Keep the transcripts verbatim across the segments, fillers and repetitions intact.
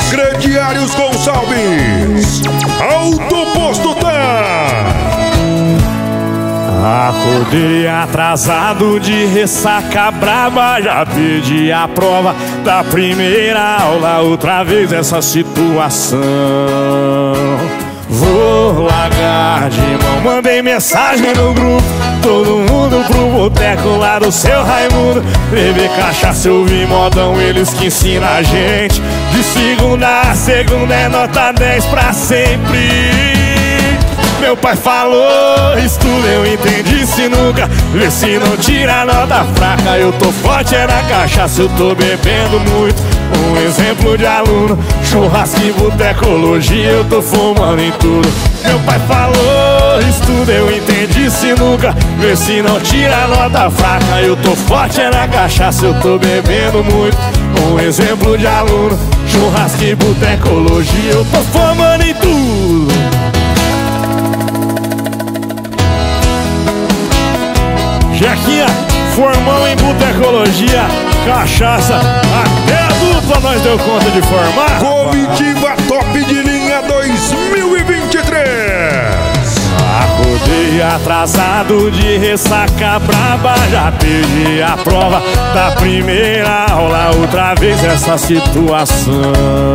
Crediários Gonçalves, Alto Posto tá. Acordei atrasado de ressaca braba, já perdi a prova da primeira aula. Outra vez essa situação, vou largar de mão. Mandei mensagem no grupo, todo mundo pro boteco lá do seu Raimundo. Beber cachaça, ouvir modão, eles que ensinam a gente. De segunda a segunda é nota dez pra sempre. Meu pai falou, estuda, eu entendi sinuca. Vê se não tira a nota fraca. Eu tô forte é na cachaça, eu tô bebendo muito. Um exemplo de aluno, churrasco e botecologia, eu tô fumando em tudo. Meu pai falou, estuda, eu entendi sinuca. Vê se não tira a nota fraca. Eu tô forte é na cachaça, eu tô bebendo muito. Um exemplo de aluno, churrasco e botecologia, eu tô fumando em tudo. Jequinha, formão em botecologia, cachaça, até a dupla nós deu conta de formar. Comitiva Top de Linha dois mil e vinte e três. Acordei atrasado de ressaca braba, já perdi a prova da primeira aula. Outra vez essa situação,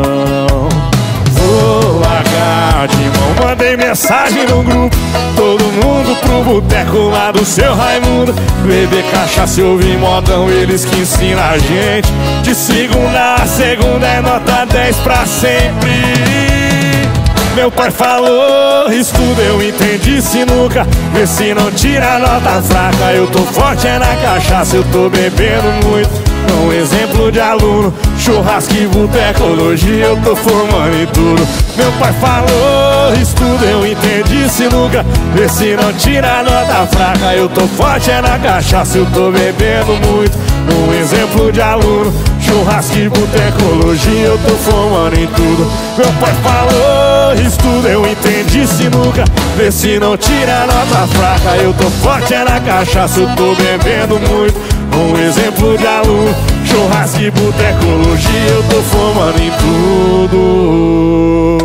vou largar de mão. Mandei mensagem no grupo, todo mundo pro boteco lá do seu Raimundo. Beber cachaça e ouvir modão, eles que ensinam a gente. De segunda a segunda é nota dez pra sempre. Meu pai falou, estuda, eu entendi sinuca. Vê se não tira a nota fraca. Eu tô forte é na cachaça, eu tô bebendo muito. Um exemplo de aluno, churrasco e botecologia, eu tô formando em tudo. Meu pai falou, estuda, eu entendi sinuca. Vê se não tira a nota fraca. Eu tô forte é na cachaça, eu tô bebendo muito. Um exemplo de aluno, churrasco e botecologia, eu tô fumando em tudo. Meu pai falou, estuda, eu entendi sinuca. Vê se não tira a nota fraca. Eu tô forte é na cachaça, eu tô bebendo muito. Um exemplo de aluno, churrasco e botecologia, eu tô fumando em tudo.